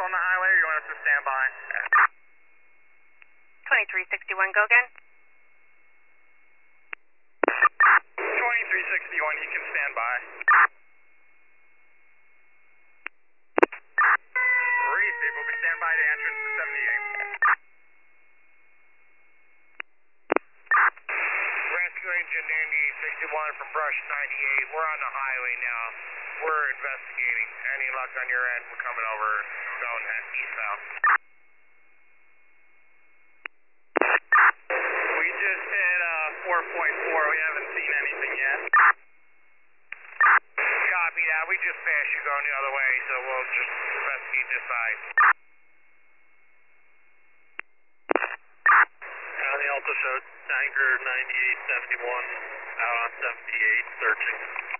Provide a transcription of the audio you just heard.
on the highway, or you want us to stand by? 2361, go again. 2361, you can stand by. Receive, we'll be stand by to entrance to 78. Rescue Agent Andy 61 from Brush 98. We're on the highway now. We're investigating. Any luck on your end? We're coming over going eastbound. We just hit 4.4. We haven't seen anything yet. Copy that. We just passed you going the other way, so we'll just investigate this side. The Alta showed Tiger 9871 out on 78 searching.